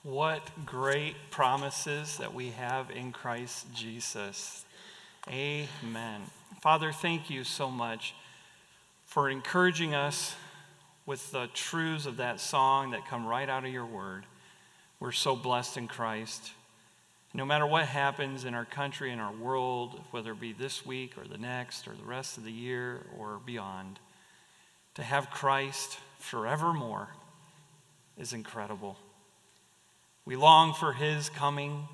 What great promises that we have in Christ Jesus. Amen. Father, thank you so much for encouraging us with the truths of that song that come right out of your word. We're so blessed in Christ. No matter what happens in our country, in our world, whether it be this week or the next or the rest of the year or beyond, to have Christ forevermore is incredible. We long for his coming.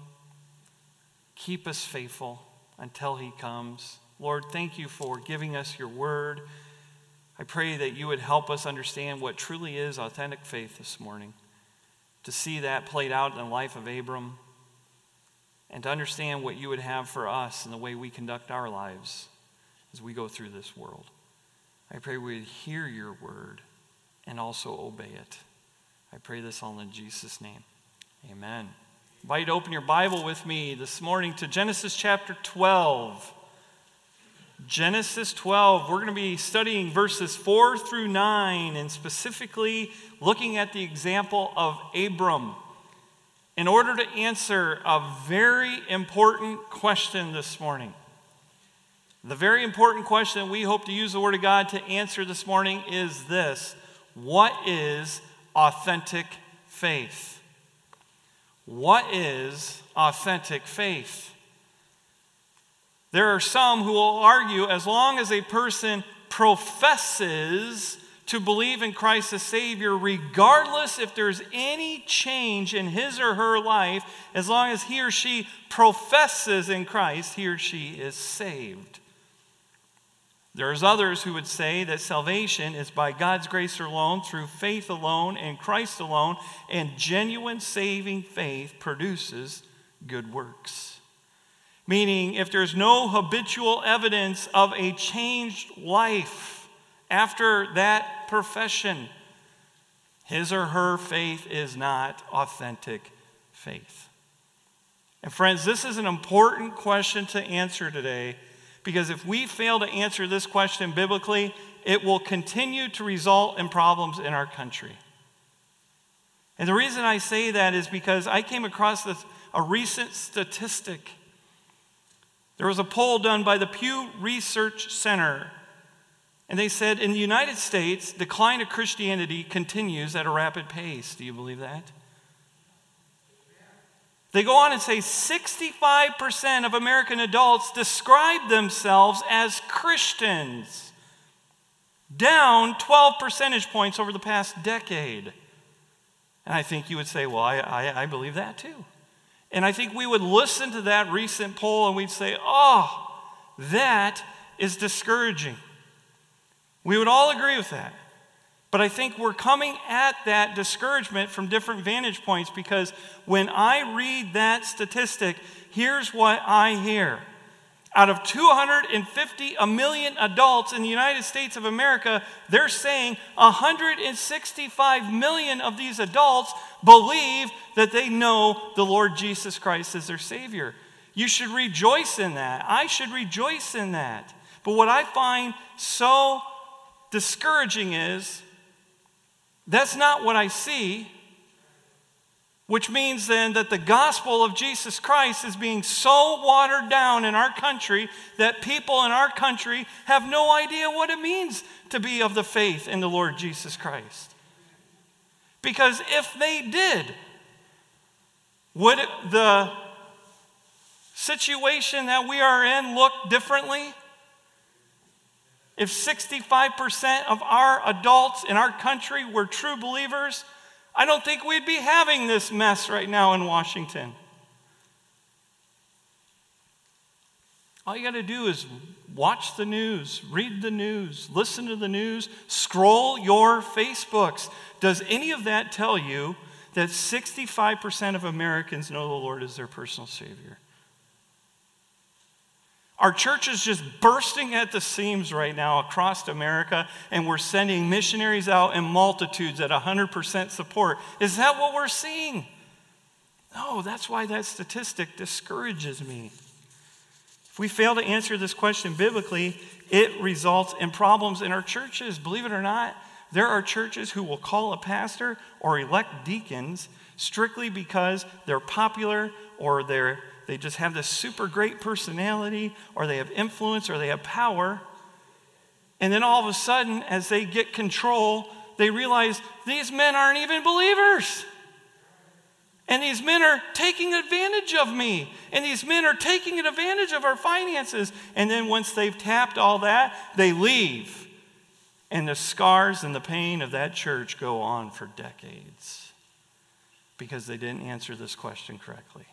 Keep us faithful until he comes. Lord, thank you for giving us your word. I pray that you would help us understand what truly is authentic faith this morning, to see that played out in the life of Abram, and to understand what you would have for us in the way we conduct our lives as we go through this world. I pray we would hear your word and also obey it. I pray this all in Jesus' name. Amen. I invite you to open your Bible with me this morning to Genesis chapter 12. Genesis 12. We're going to be studying verses 4 through 9 and specifically looking at the example of Abram in order to answer a very important question this morning. The very important question we hope to use the Word of God to answer this morning is this: what is authentic faith? What is authentic faith? There are some who will argue as long as a person professes to believe in Christ as Savior, regardless if there's any change in his or her life, as long as he or she professes in Christ, he or she is saved. There's others who would say that salvation is by God's grace alone, through faith alone, in Christ alone, and genuine saving faith produces good works. Meaning, if there's no habitual evidence of a changed life after that profession, his or her faith is not authentic faith. And friends, this is an important question to answer today, because if we fail to answer this question biblically, it will continue to result in problems in our country. And the reason I say that is because I came across a recent statistic. There was a poll done by the Pew Research Center, and they said in the United States, decline of Christianity continues at a rapid pace. Do you believe that? They go on and say 65% of American adults describe themselves as Christians, down 12 percentage points over the past decade. And I think you would say, well, I believe that too. And I think we would listen to that recent poll and we'd say, oh, that is discouraging. We would all agree with that. But I think we're coming at that discouragement from different vantage points, because when I read that statistic, here's what I hear. Out of 250 million adults in the United States of America, they're saying 165 million of these adults believe that they know the Lord Jesus Christ as their Savior. You should rejoice in that. I should rejoice in that. But what I find so discouraging is that's not what I see, which means then that the gospel of Jesus Christ is being so watered down in our country that people in our country have no idea what it means to be of the faith in the Lord Jesus Christ. Because if they did, would the situation that we are in look differently? If 65% of our adults in our country were true believers, I don't think we'd be having this mess right now in Washington. All you got to do is watch the news, read the news, listen to the news, scroll your Facebooks. Does any of that tell you that 65% of Americans know the Lord as their personal Savior? Our church is just bursting at the seams right now across America, and we're sending missionaries out in multitudes at 100% support. Is that what we're seeing? No, that's why that statistic discourages me. If we fail to answer this question biblically, it results in problems in our churches. Believe it or not, There are churches who will call a pastor or elect deacons strictly because they're popular or they just have this super great personality or they have influence or they have power. And then all of a sudden, as they get control, they realize these men aren't even believers. And these men are taking advantage of me. And these men are taking advantage of our finances. And then once they've tapped all that, they leave. And the scars and the pain of that church go on for decades because they didn't answer this question correctly.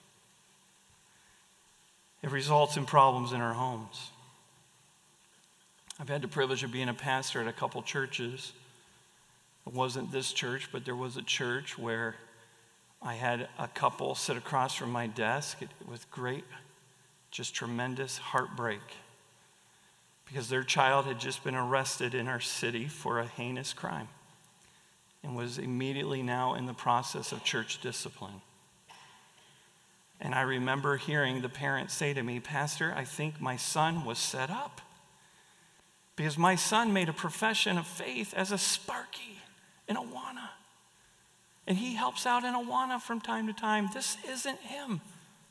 It results in problems in our homes. I've had the privilege of being a pastor at a couple churches. It wasn't this church, but there was a church where I had a couple sit across from my desk with great, just tremendous heartbreak because their child had just been arrested in our city for a heinous crime and was immediately now in the process of church discipline. And I remember hearing the parent say to me, "Pastor, I think my son was set up because my son made a profession of faith as a Sparky in Awana. And he helps out in Awana from time to time. This isn't him."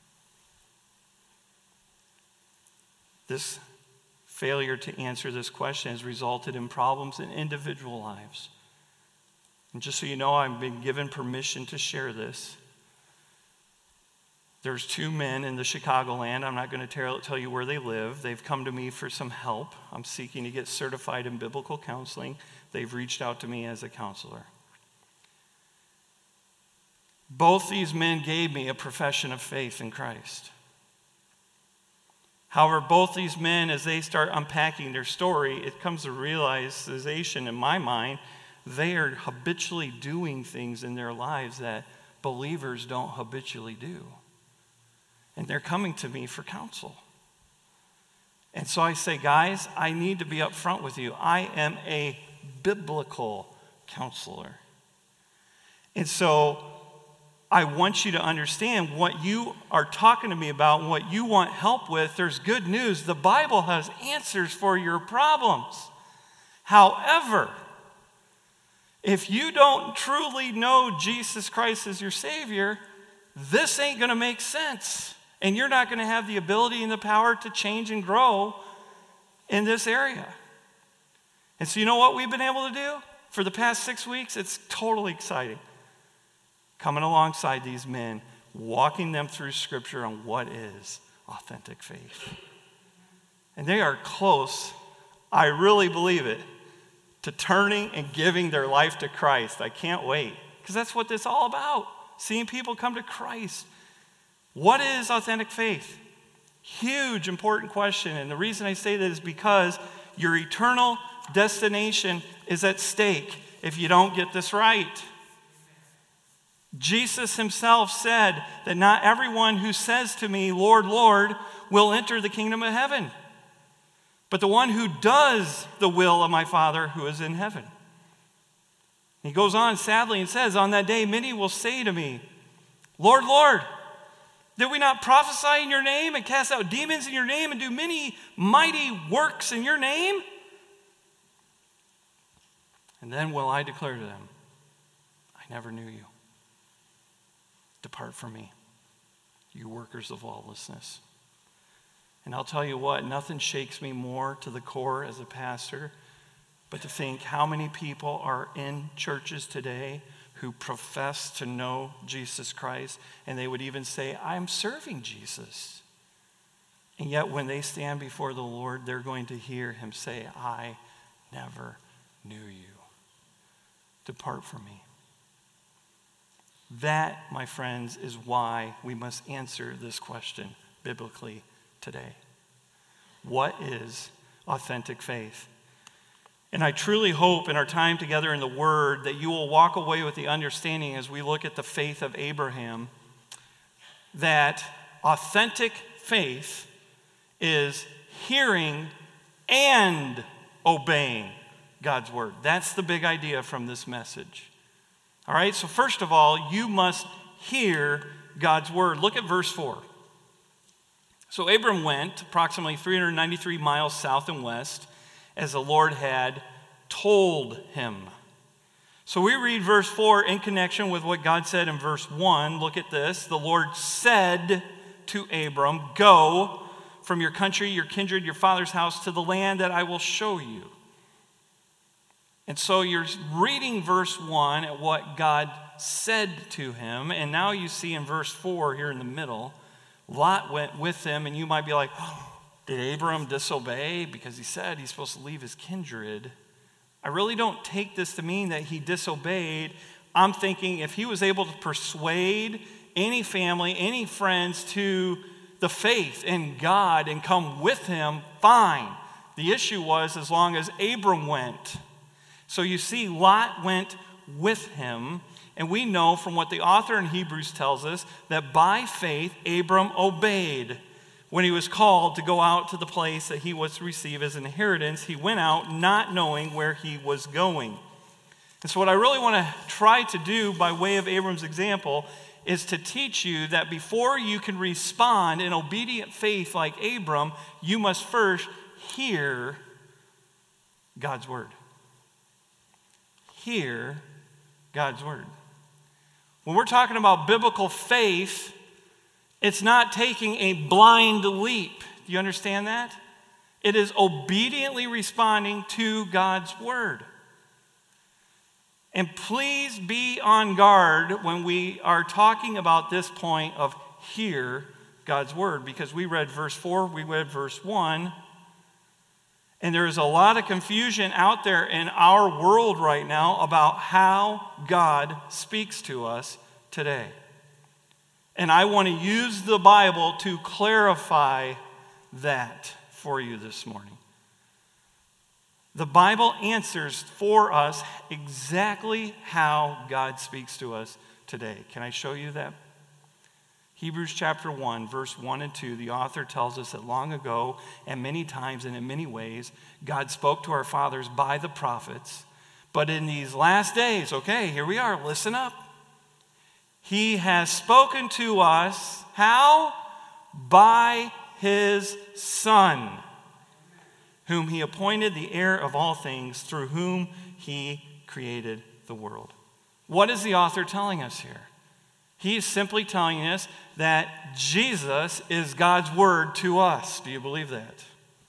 This failure to answer this question has resulted in problems in individual lives. And just so you know, I've been given permission to share this. There's two men in the Chicagoland. I'm not going to tell you where they live. They've come to me for some help. I'm seeking to get certified in biblical counseling. They've reached out to me as a counselor. Both these men gave me a profession of faith in Christ. However, both these men, as they start unpacking their story, it comes to realization in my mind, they are habitually doing things in their lives that believers don't habitually do. And they're coming to me for counsel. And so I say, guys, I need to be upfront with you. I am a biblical counselor. And so I want you to understand what you are talking to me about, what you want help with. There's good news. The Bible has answers for your problems. However, if you don't truly know Jesus Christ as your Savior, this ain't going to make sense. And you're not going to have the ability and the power to change and grow in this area. And so you know what we've been able to do for the past 6 weeks? It's totally exciting. Coming alongside these men, walking them through Scripture on what is authentic faith. And they are close, I really believe it, to turning and giving their life to Christ. I can't wait, because that's what this is all about, seeing people come to Christ. What is authentic faith? Huge, important question. And the reason I say that is because your eternal destination is at stake if you don't get this right. Jesus himself said that not everyone who says to me, "Lord, Lord," will enter the kingdom of heaven, but the one who does the will of my Father who is in heaven. He goes on sadly and says, "On that day many will say to me, 'Lord, Lord, did we not prophesy in your name and cast out demons in your name and do many mighty works in your name?' And then will I declare to them, 'I never knew you. Depart from me, you workers of lawlessness.'" And I'll tell you what, nothing shakes me more to the core as a pastor, but to think how many people are in churches today who profess to know Jesus Christ, and they would even say, "I'm serving Jesus." And yet when they stand before the Lord, they're going to hear him say, "I never knew you. Depart from me." That, my friends, is why we must answer this question biblically today. What is authentic faith? And I truly hope in our time together in the Word that you will walk away with the understanding as we look at the faith of Abraham that authentic faith is hearing and obeying God's Word. That's the big idea from this message. All right, so first of all, you must hear God's Word. Look at verse 4. So Abram went approximately 393 miles south and west as the Lord had told him. So we read verse 4 in connection with what God said in verse 1. Look at this. The Lord said to Abram, "Go from your country, your kindred, your father's house, to the land that I will show you." And so you're reading verse 1 at what God said to him. And now you see in verse 4 here in the middle, Lot went with him. And you might be like, oh, did Abram disobey because he said he's supposed to leave his kindred? I really don't take this to mean that he disobeyed. I'm thinking if he was able to persuade any family, any friends to the faith in God and come with him, fine. The issue was as long as Abram went. So you see, Lot went with him. And we know from what the author in Hebrews tells us that by faith, Abram obeyed. When he was called to go out to the place that he was to receive as an inheritance, he went out not knowing where he was going. And so what I really want to try to do by way of Abram's example is to teach you that before you can respond in obedient faith like Abram, you must first hear God's word. Hear God's word. When we're talking about biblical faith, it's not taking a blind leap. Do you understand that? It is obediently responding to God's word. And please be on guard when we are talking about this point of hear God's word, because we read verse 4, we read verse 1, and there is a lot of confusion out there in our world right now about how God speaks to us today. And I want to use the Bible to clarify that for you this morning. The Bible answers for us exactly how God speaks to us today. Can I show you that? Hebrews chapter 1, verse 1 and 2, the author tells us that long ago and many times and in many ways, God spoke to our fathers by the prophets. But in these last days, okay, here we are, listen up. He has spoken to us, how? By his Son, whom he appointed the heir of all things, through whom he created the world. What is the author telling us here? He is simply telling us that Jesus is God's word to us. Do you believe that?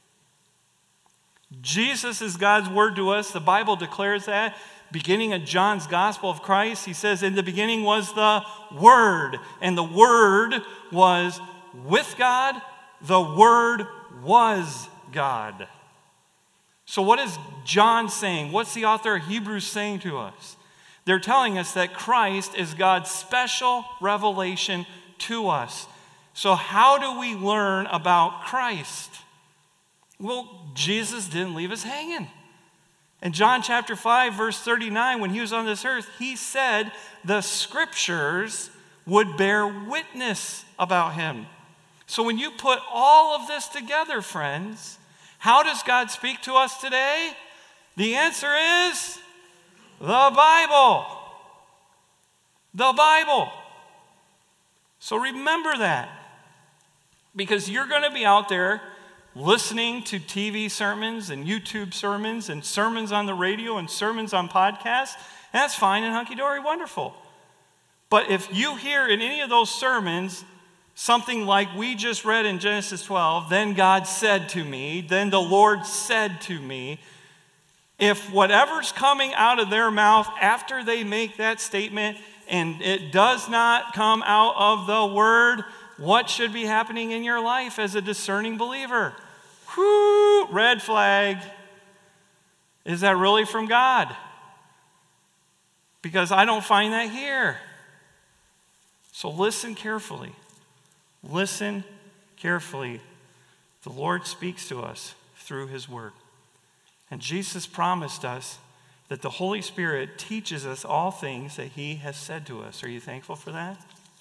Jesus is God's word to us. The Bible declares that. Beginning of John's Gospel of Christ, he says, in the beginning was the Word, and the Word was with God. The Word was God. So what is John saying? What's the author of Hebrews saying to us? They're telling us that Christ is God's special revelation to us. So how do we learn about Christ? Well, Jesus didn't leave us hanging. In John chapter 5, verse 39, when he was on this earth, he said the scriptures would bear witness about him. So when you put all of this together, friends, how does God speak to us today? The answer is the Bible. The Bible. So remember that. Because you're going to be out there listening to TV sermons and YouTube sermons and sermons on the radio and sermons on podcasts, and that's fine and hunky-dory, wonderful. But if you hear in any of those sermons something like we just read in Genesis 12, then God said to me, then the Lord said to me, if whatever's coming out of their mouth after they make that statement and it does not come out of the word, what should be happening in your life as a discerning believer? Whoo, red flag. Is that really from God? Because I don't find that here. So listen carefully. Listen carefully. The Lord speaks to us through his word. And Jesus promised us that the Holy Spirit teaches us all things that he has said to us. Are you thankful for that?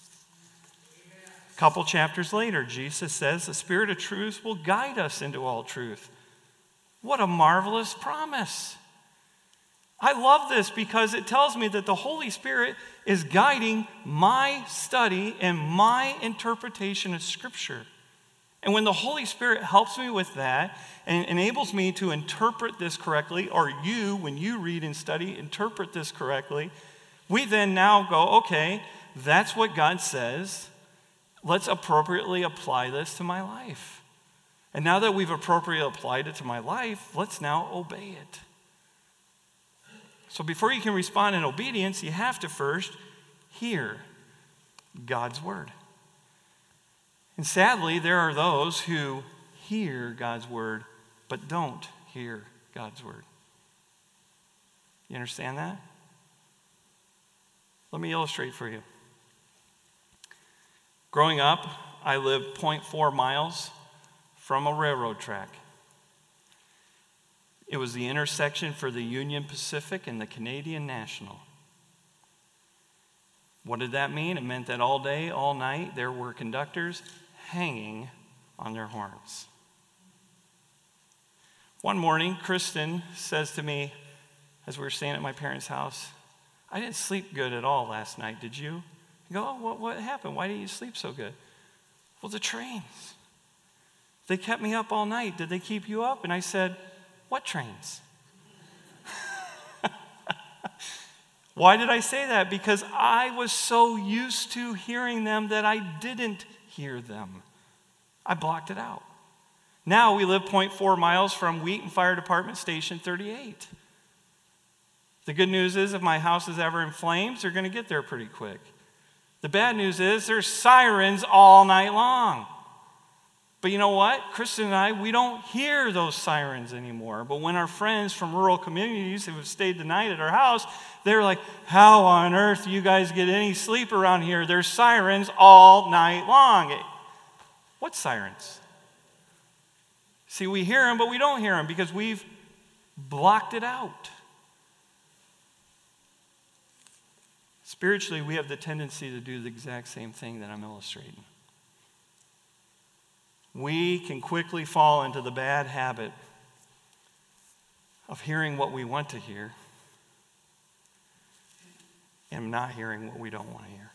A couple chapters later, Jesus says the Spirit of truth will guide us into all truth. What a marvelous promise. I love this because it tells me that the Holy Spirit is guiding my study and my interpretation of Scripture. And when the Holy Spirit helps me with that and enables me to interpret this correctly, or you, when you read and study, interpret this correctly, we then now go, okay, that's what God says. Let's appropriately apply this to my life. And now that we've appropriately applied it to my life, let's now obey it. So before you can respond in obedience, you have to first hear God's word. And sadly, there are those who hear God's word but don't hear God's word. You understand that? Let me illustrate for you. Growing up, I lived 0.4 miles from a railroad track. It was the intersection for the Union Pacific and the Canadian National. What did that mean? It meant that all day, all night, there were conductors hanging on their horns. One morning, Kristen says to me, as we were staying at my parents' house, I didn't sleep good at all last night, did you? I go, oh, what happened? Why didn't you sleep so good? Well, the trains. They kept me up all night. Did they keep you up? And I said, what trains? Why did I say that? Because I was so used to hearing them that I didn't hear them. I blocked it out. Now we live 0.4 miles from Wheaton Fire Department Station 38. The good news is if my house is ever in flames, they're going to get there pretty quick. The bad news is there's sirens all night long. But you know what? Kristen and I, we don't hear those sirens anymore. But when our friends from rural communities who have stayed the night at our house, they're like, how on earth do you guys get any sleep around here? There's sirens all night long. What sirens? See, we hear them, but we don't hear them because we've blocked it out. Spiritually, we have the tendency to do the exact same thing that I'm illustrating. We can quickly fall into the bad habit of hearing what we want to hear and not hearing what we don't want to hear.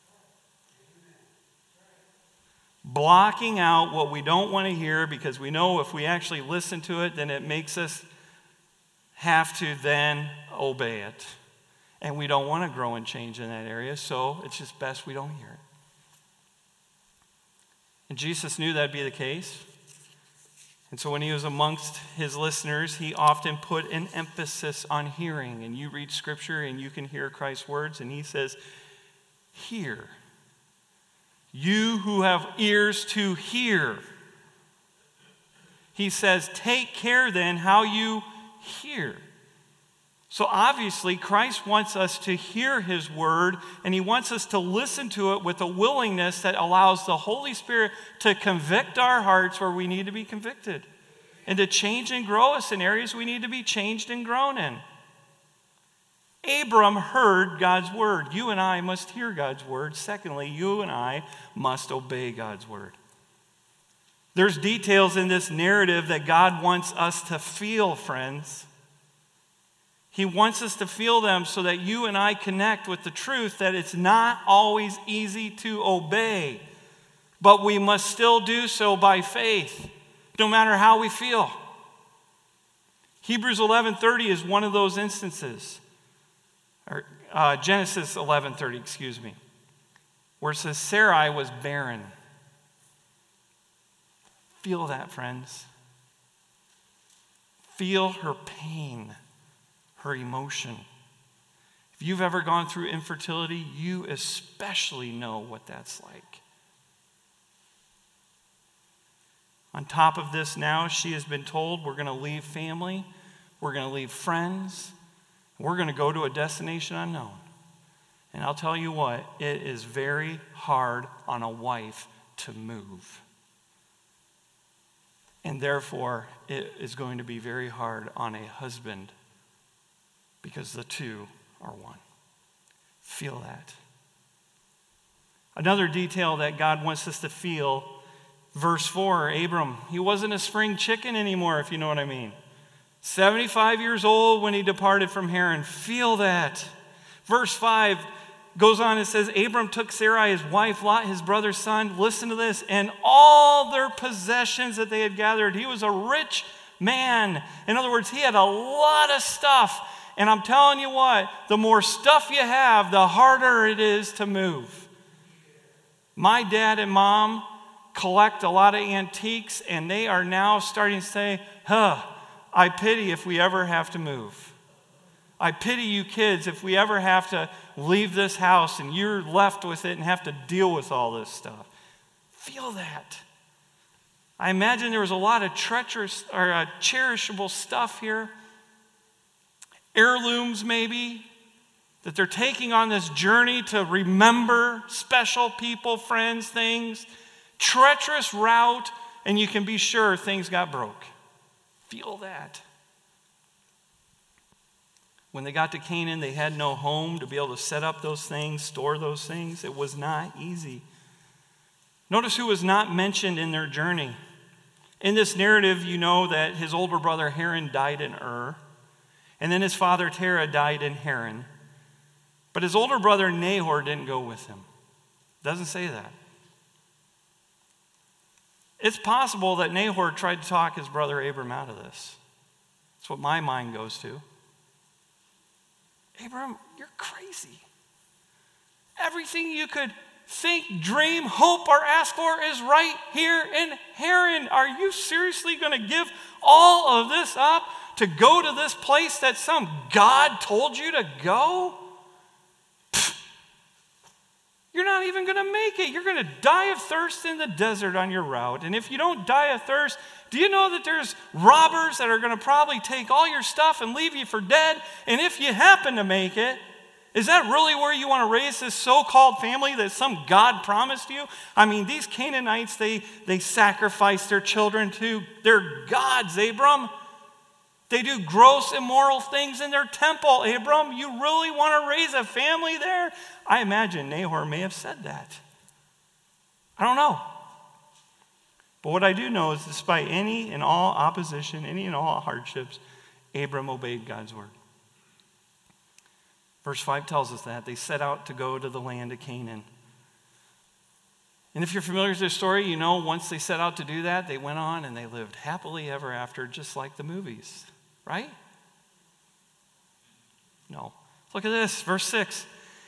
Blocking out what we don't want to hear because we know if we actually listen to it, then it makes us have to then obey it. And we don't want to grow and change in that area, so it's just best we don't hear it. And Jesus knew that'd be the case. And so when he was amongst his listeners, he often put an emphasis on hearing. And you read Scripture and you can hear Christ's words, and he says, hear. You who have ears to hear. He says, take care then how you hear. So obviously, Christ wants us to hear his word, and he wants us to listen to it with a willingness that allows the Holy Spirit to convict our hearts where we need to be convicted, and to change and grow us in areas we need to be changed and grown in. Abram heard God's word. You and I must hear God's word. Secondly, you and I must obey God's word. There's details in this narrative that God wants us to feel, friends. He wants us to feel them so that you and I connect with the truth that it's not always easy to obey, but we must still do so by faith, no matter how we feel. Hebrews 11:30 is one of those instances, or Genesis 11:30, where it says Sarai was barren. Feel that, friends. Feel her pain. Her emotion. If you've ever gone through infertility, you especially know what that's like. On top of this now, she has been told we're going to leave family, we're going to leave friends, we're going to go to a destination unknown. And I'll tell you what, it is very hard on a wife to move. And therefore, it is going to be very hard on a husband because the two are one. Feel that. Another detail that God wants us to feel, verse 4, Abram, he wasn't a spring chicken anymore, if you know what I mean. 75 years old when he departed from Haran. Feel that. Verse 5, Goes on and says, Abram took Sarai, his wife, Lot, his brother's son, listen to this, and all their possessions that they had gathered. He was a rich man. In other words, he had a lot of stuff. And I'm telling you what, the more stuff you have, the harder it is to move. My dad and mom collect a lot of antiques, and they are now starting to say, I pity if we ever have to move. I pity you kids if we ever have to leave this house and you're left with it and have to deal with all this stuff. Feel that. I imagine there was a lot of treacherous or cherishable stuff here. Heirlooms maybe, that they're taking on this journey to remember special people, friends, things. Treacherous route, and you can be sure things got broke. Feel that. When they got to Canaan, they had no home to be able to set up those things, store those things. It was not easy. Notice who was not mentioned in their journey. In this narrative, you know that his older brother Haran died in Ur, and then his father Terah died in Haran. But his older brother Nahor didn't go with him. It doesn't say that. It's possible that Nahor tried to talk his brother Abram out of this. That's what my mind goes to. Abram, you're crazy. Everything you could think, dream, hope, or ask for is right here in Haran. Are you seriously going to give all of this up to go to this place that some God told you to go? You're not even going to make it. You're going to die of thirst in the desert on your route. And if you don't die of thirst, do you know that there's robbers that are going to probably take all your stuff and leave you for dead? And if you happen to make it, is that really where you want to raise this so-called family that some God promised you? I mean, these Canaanites, they sacrifice their children to their gods, Abram. They do gross, immoral things in their temple, Abram. You really want to raise a family there? I imagine Nahor may have said that. I don't know. But what I do know is despite any and all opposition, any and all hardships, Abram obeyed God's word. Verse 5 tells us that. They set out to go to the land of Canaan. And if you're familiar with this story, you know once they set out to do that, they went on and they lived happily ever after, just like the movies. Right? No. Look at this, verse 6.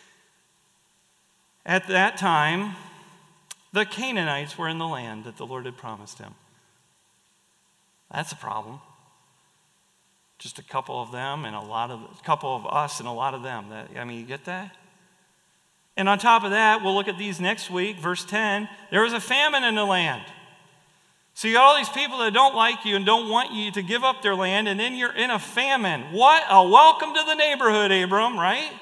At that time, the Canaanites were in the land that the Lord had promised him. That's a problem. Just a couple of them and a couple of us and a lot of them. You get that? And on top of that, we'll look at these next week, verse 10. There was a famine in the land. So you got all these people that don't like you and don't want you to give up their land, and then you're in a famine. What a welcome to the neighborhood, Abram, right?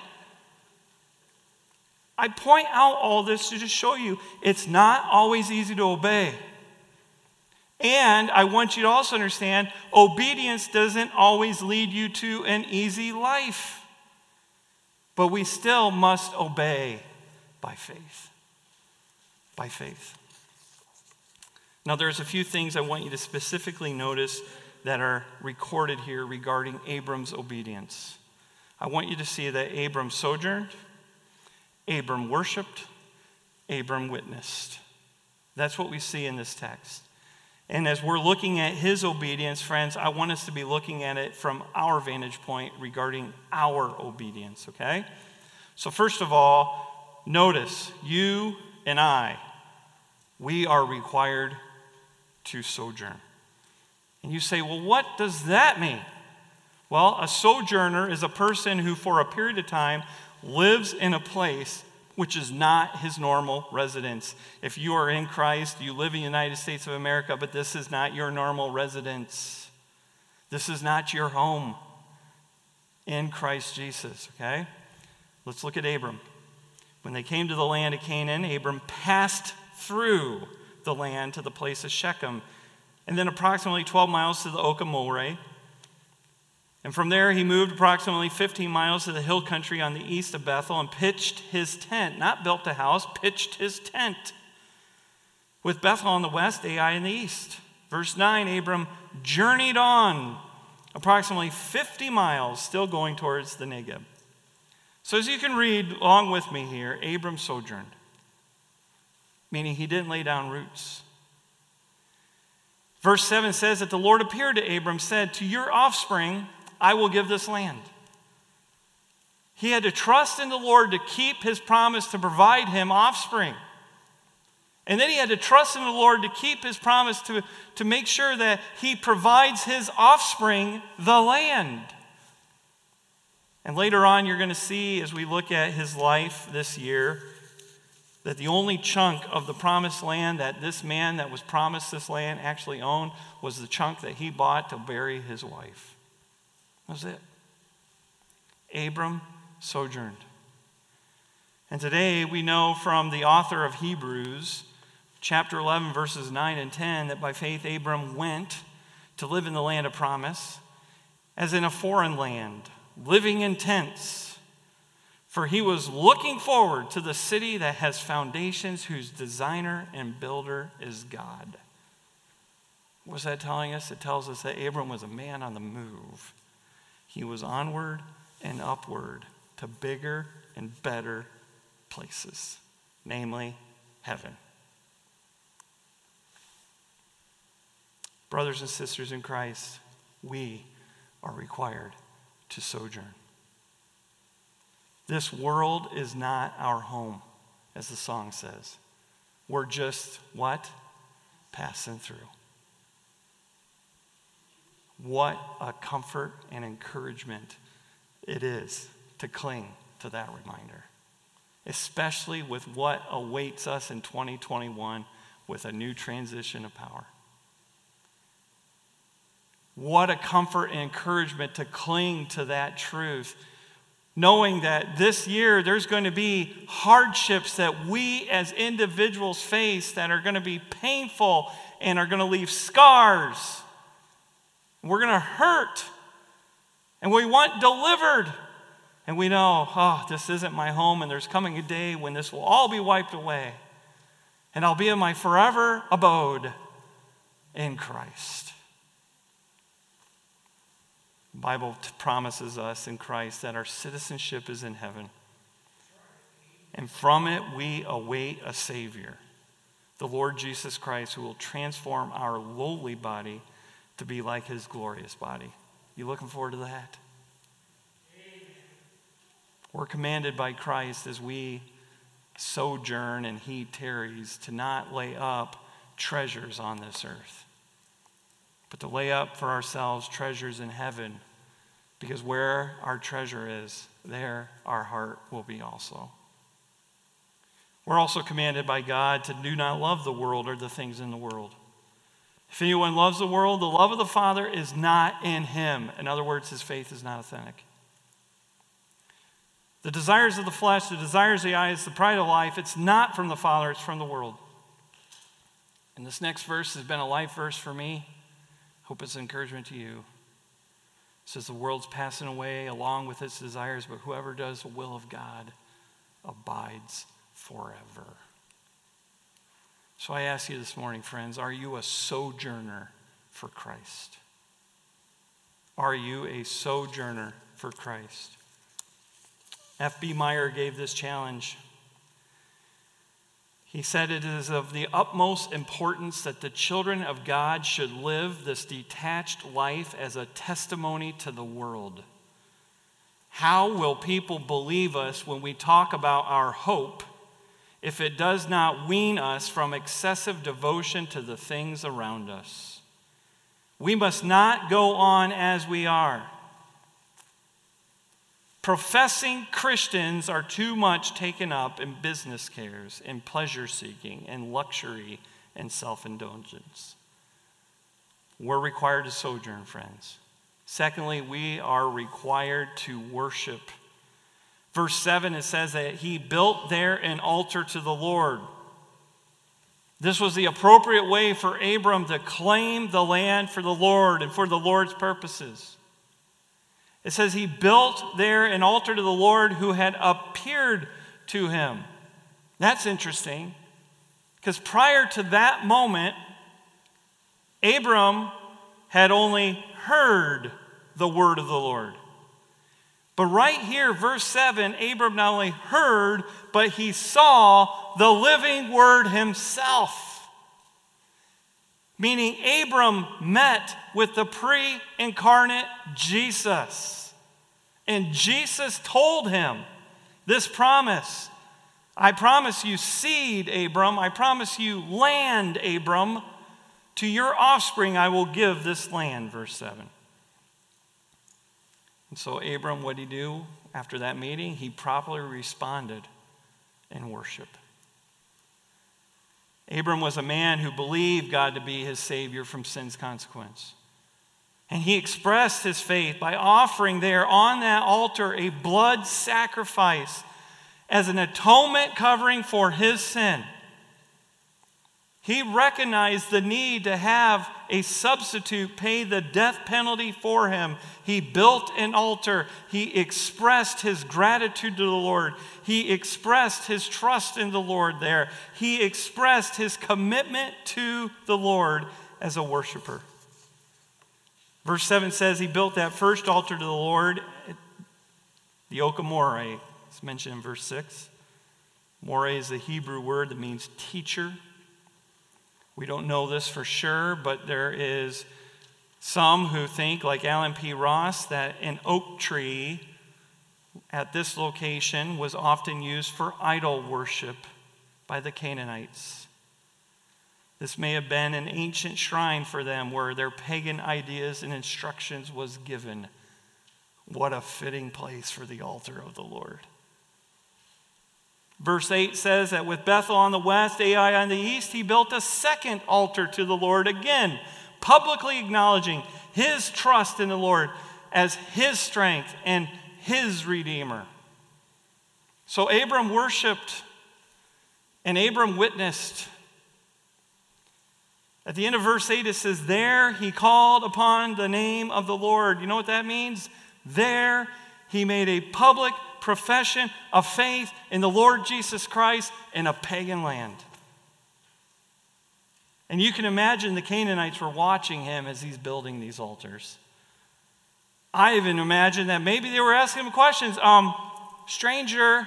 I point out all this to just show you it's not always easy to obey. And I want you to also understand, obedience doesn't always lead you to an easy life. But we still must obey by faith. By faith. Now, there's a few things I want you to specifically notice that are recorded here regarding Abram's obedience. I want you to see that Abram sojourned, Abram worshiped, Abram witnessed. That's what we see in this text. And as we're looking at his obedience, friends, I want us to be looking at it from our vantage point regarding our obedience, okay? So first of all, notice, you and I, we are required to sojourn. And you say, well, what does that mean? Well, a sojourner is a person who for a period of time lives in a place which is not his normal residence. If you are in Christ, you live in the United States of America, but this is not your normal residence. This is not your home in Christ Jesus, okay? Let's look at Abram. When they came to the land of Canaan, Abram passed through the land to the place of Shechem, and then approximately 12 miles to the Oak of Moreh. And from there he moved approximately 15 miles to the hill country on the east of Bethel and pitched his tent, not built a house, pitched his tent, with Bethel on the west, Ai in the east. Verse 9, Abram journeyed on approximately 50 miles, still going towards the Negeb. So as you can read along with me here, Abram sojourned, meaning he didn't lay down roots. Verse 7 says that the Lord appeared to Abram, said, "To your offspring I will give this land." He had to trust in the Lord to keep his promise to provide him offspring. And then he had to trust in the Lord to keep his promise to make sure that he provides his offspring the land. And later on, you're going to see, as we look at his life this year, that the only chunk of the promised land that this man that was promised this land actually owned was the chunk that he bought to bury his wife. That was it. Abram sojourned. And today we know from the author of Hebrews, chapter 11, verses 9 and 10, that by faith Abram went to live in the land of promise, as in a foreign land, living in tents. For he was looking forward to the city that has foundations, whose designer and builder is God. What's that telling us? It tells us that Abram was a man on the move. He was onward and upward to bigger and better places, namely heaven. Brothers and sisters in Christ, we are required to sojourn. This world is not our home, as the song says. We're just, what? Passing through. What a comfort and encouragement it is to cling to that reminder, especially with what awaits us in 2021 with a new transition of power. What a comfort and encouragement to cling to that truth, knowing that this year there's going to be hardships that we as individuals face that are going to be painful and are going to leave scars. We're going to hurt, and we want delivered. And we know, this isn't my home, and there's coming a day when this will all be wiped away, and I'll be in my forever abode in Christ. The Bible promises us in Christ that our citizenship is in heaven. And from it we await a Savior, the Lord Jesus Christ, who will transform our lowly body to be like his glorious body. You looking forward to that? Amen. We're commanded by Christ as we sojourn and he tarries to not lay up treasures on this earth, but to lay up for ourselves treasures in heaven, because where our treasure is, there our heart will be also. We're also commanded by God to do not love the world or the things in the world. If anyone loves the world, the love of the Father is not in him. In other words, his faith is not authentic. The desires of the flesh, the desires of the eyes, the pride of life, it's not from the Father, it's from the world. And this next verse has been a life verse for me. Hope it's an encouragement to you. It says the world's passing away along with its desires, but whoever does the will of God abides forever. So I ask you this morning, friends, are you a sojourner for Christ? Are you a sojourner for Christ? F.B. Meyer gave this challenge. He said it is of the utmost importance that the children of God should live this detached life as a testimony to the world. How will people believe us when we talk about our hope if it does not wean us from excessive devotion to the things around us? We must not go on as we are. Professing Christians are too much taken up in business cares, in pleasure seeking, in luxury, and self-indulgence. We're required to sojourn, friends. Secondly, we are required to worship. Verse 7, it says that he built there an altar to the Lord. This was the appropriate way for Abram to claim the land for the Lord and for the Lord's purposes. It says he built there an altar to the Lord who had appeared to him. That's interesting, because prior to that moment, Abram had only heard the word of the Lord. But right here, verse 7, Abram not only heard, but he saw the living Word himself. Meaning Abram met with the pre-incarnate Jesus. And Jesus told him this promise. I promise you seed, Abram. I promise you land, Abram. To your offspring I will give this land, verse 7. And so Abram, what did he do after that meeting? He properly responded in worship. Abram was a man who believed God to be his Savior from sin's consequence. And he expressed his faith by offering there on that altar a blood sacrifice as an atonement covering for his sin. He recognized the need to have a substitute pay the death penalty for him. He built an altar. He expressed his gratitude to the Lord. He expressed his trust in the Lord there. He expressed his commitment to the Lord as a worshiper. Verse 7 says he built that first altar to the Lord, the Oak of Moreh. It's mentioned in verse 6. Moreh is the Hebrew word that means teacher. We don't know this for sure, but there is some who think, like Alan P. Ross, that an oak tree at this location was often used for idol worship by the Canaanites. This may have been an ancient shrine for them where their pagan ideas and instructions was given. What a fitting place for the altar of the Lord. Verse 8 says that with Bethel on the west, Ai on the east, he built a second altar to the Lord, again, publicly acknowledging his trust in the Lord as his strength and his Redeemer. So Abram worshiped and Abram witnessed. At the end of verse 8 it says, there he called upon the name of the Lord. You know what that means? There he made a public profession of faith in the Lord Jesus Christ in a pagan land. And you can imagine the Canaanites were watching him as he's building these altars. I even imagine that maybe they were asking him questions. Stranger,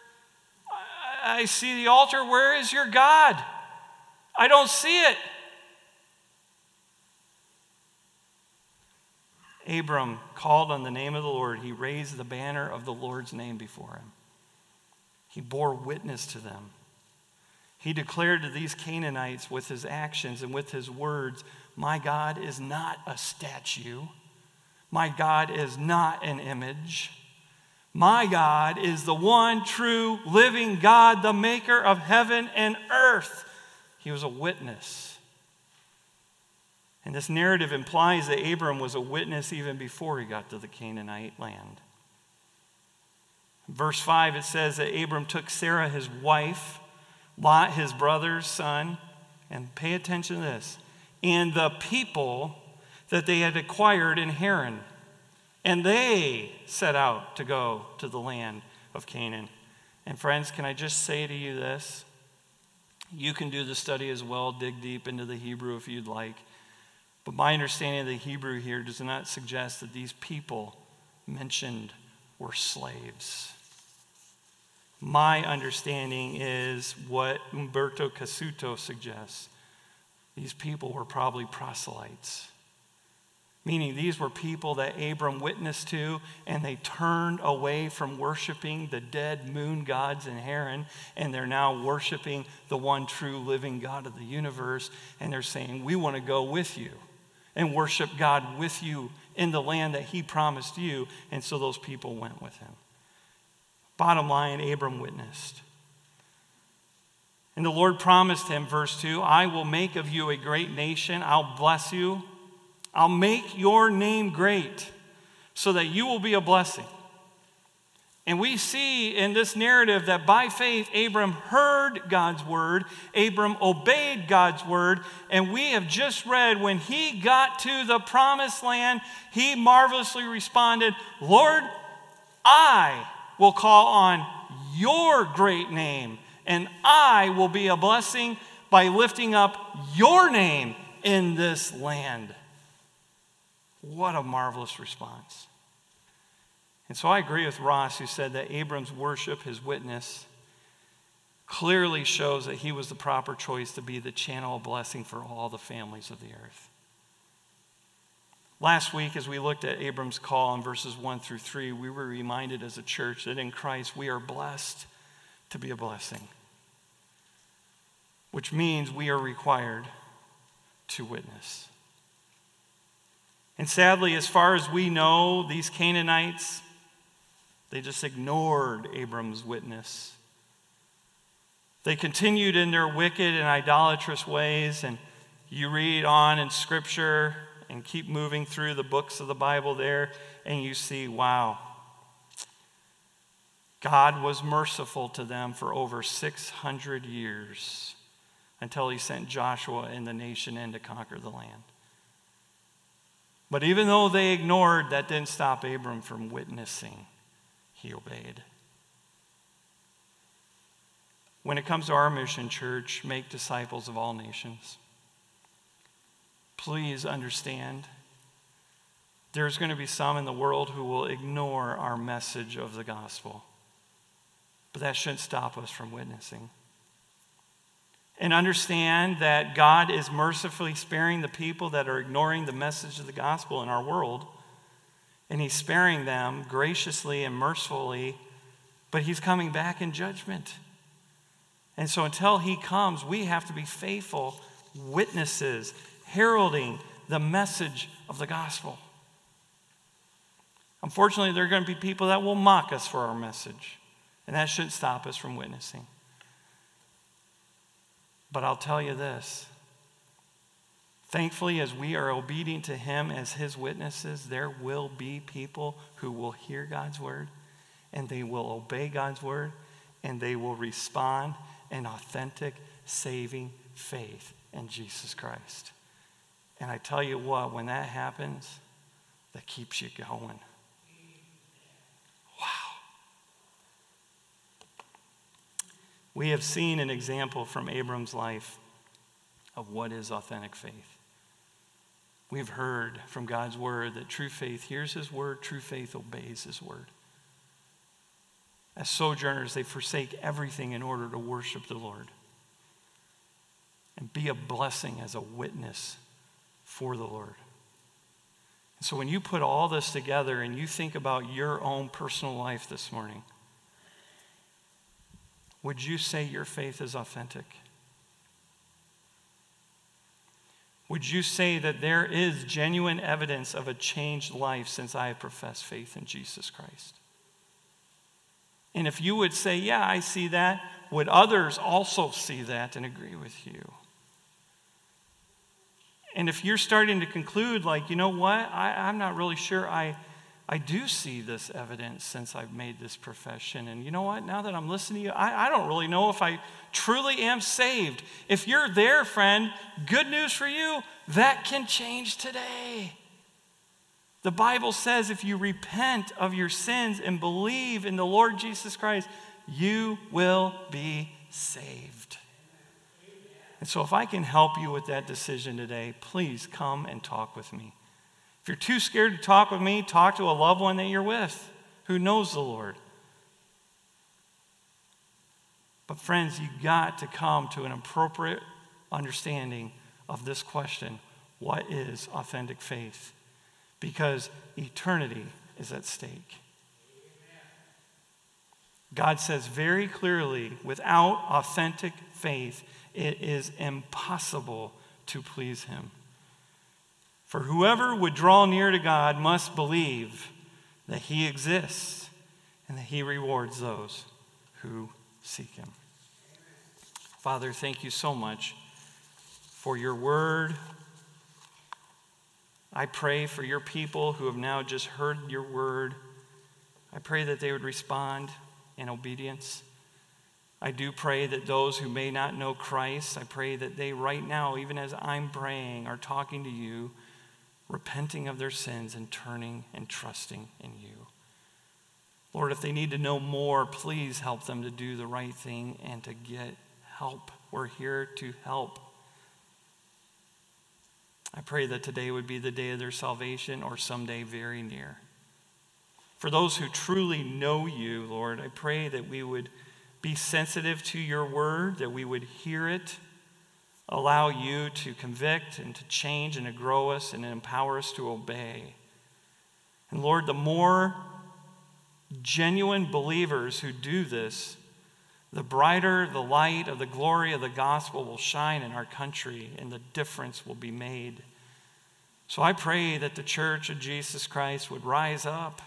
I see the altar. Where is your God? I don't see it. Abram called on the name of the Lord. He raised the banner of the Lord's name before him. He bore witness to them. He declared to these Canaanites with his actions and with his words, my God is not a statue. My God is not an image. My God is the one true living God, the maker of heaven and earth. He was a witness. And this narrative implies that Abram was a witness even before he got to the Canaanite land. In verse 5, it says that Abram took Sarah, his wife, Lot, his brother's son, and pay attention to this, and the people that they had acquired in Haran. And they set out to go to the land of Canaan. And friends, can I just say to you this? You can do the study as well, dig deep into the Hebrew if you'd like. But my understanding of the Hebrew here does not suggest that these people mentioned were slaves. My understanding is what Umberto Cassuto suggests. These people were probably proselytes. Meaning these were people that Abram witnessed to, and they turned away from worshiping the dead moon gods in Haran, and they're now worshiping the one true living God of the universe, and they're saying, we want to go with you and worship God with you in the land that he promised you. And so those people went with him. Bottom line, Abram witnessed. And the Lord promised him, verse 2, I will make of you a great nation. I'll bless you. I'll make your name great so that you will be a blessing. And we see in this narrative that by faith, Abram heard God's word. Abram obeyed God's word. And we have just read when he got to the promised land, he marvelously responded, Lord, I will call on your great name, and I will be a blessing by lifting up your name in this land. What a marvelous response. And so I agree with Ross, who said that Abram's worship, his witness, clearly shows that he was the proper choice to be the channel of blessing for all the families of the earth. Last week, as we looked at Abram's call in verses 1 through 3, we were reminded as a church that in Christ we are blessed to be a blessing, which means we are required to witness. And sadly, as far as we know, these Canaanites, they just ignored Abram's witness. They continued in their wicked and idolatrous ways, and you read on in Scripture and keep moving through the books of the Bible there, and you see, wow, God was merciful to them for over 600 years until he sent Joshua and the nation in to conquer the land. But even though they ignored, that didn't stop Abram from witnessing. He obeyed. When it comes to our mission, church, make disciples of all nations. Please understand, there's going to be some in the world who will ignore our message of the gospel. But that shouldn't stop us from witnessing. And understand that God is mercifully sparing the people that are ignoring the message of the gospel in our world. And he's sparing them graciously and mercifully, but he's coming back in judgment. And so until he comes, we have to be faithful witnesses, heralding the message of the gospel. Unfortunately, there are going to be people that will mock us for our message, and that shouldn't stop us from witnessing. But I'll tell you this. Thankfully, as we are obedient to him as his witnesses, there will be people who will hear God's word, and they will obey God's word, and they will respond in authentic, saving faith in Jesus Christ. And I tell you what, when that happens, that keeps you going. Wow. We have seen an example from Abram's life of what is authentic faith. We've heard from God's word that true faith hears his word, true faith obeys his word. As sojourners, they forsake everything in order to worship the Lord and be a blessing as a witness for the Lord. And so when you put all this together and you think about your own personal life this morning, would you say your faith is authentic? Would you say that there is genuine evidence of a changed life since I have professed faith in Jesus Christ? And if you would say, yeah, I see that, would others also see that and agree with you? And if you're starting to conclude, like, you know what, I'm not really sure I do see this evidence since I've made this profession. And you know what, now that I'm listening to you, I don't really know if I truly am saved. If you're there, friend, good news for you, that can change today. The Bible says if you repent of your sins and believe in the Lord Jesus Christ, you will be saved. And so if I can help you with that decision today, please come and talk with me. If you're too scared to talk with me, talk to a loved one that you're with who knows the Lord. But friends, you got to come to an appropriate understanding of this question: what is authentic faith? Because eternity is at stake. God says very clearly, without authentic faith, it is impossible to please him. For whoever would draw near to God must believe that he exists and that he rewards those who seek him. Father, thank you so much for your word. I pray for your people who have now just heard your word. I pray that they would respond in obedience. I do pray that those who may not know Christ, I pray that they right now, even as I'm praying, are talking to you, repenting of their sins and turning and trusting in you. Lord, if they need to know more, please help them to do the right thing and to get help. We're here to help. I pray that today would be the day of their salvation or someday very near. For those who truly know you, Lord, I pray that we would be sensitive to your word, that we would hear it, allow you to convict and to change and to grow us and empower us to obey. And Lord, the more genuine believers who do this, the brighter the light of the glory of the gospel will shine in our country, and the difference will be made. So I pray that the Church of Jesus Christ would rise up.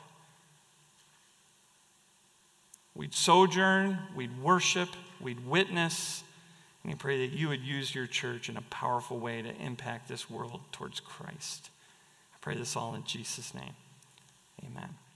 We'd sojourn, we'd worship, we'd witness, and I pray that you would use your church in a powerful way to impact this world towards Christ. I pray this all in Jesus' name. Amen.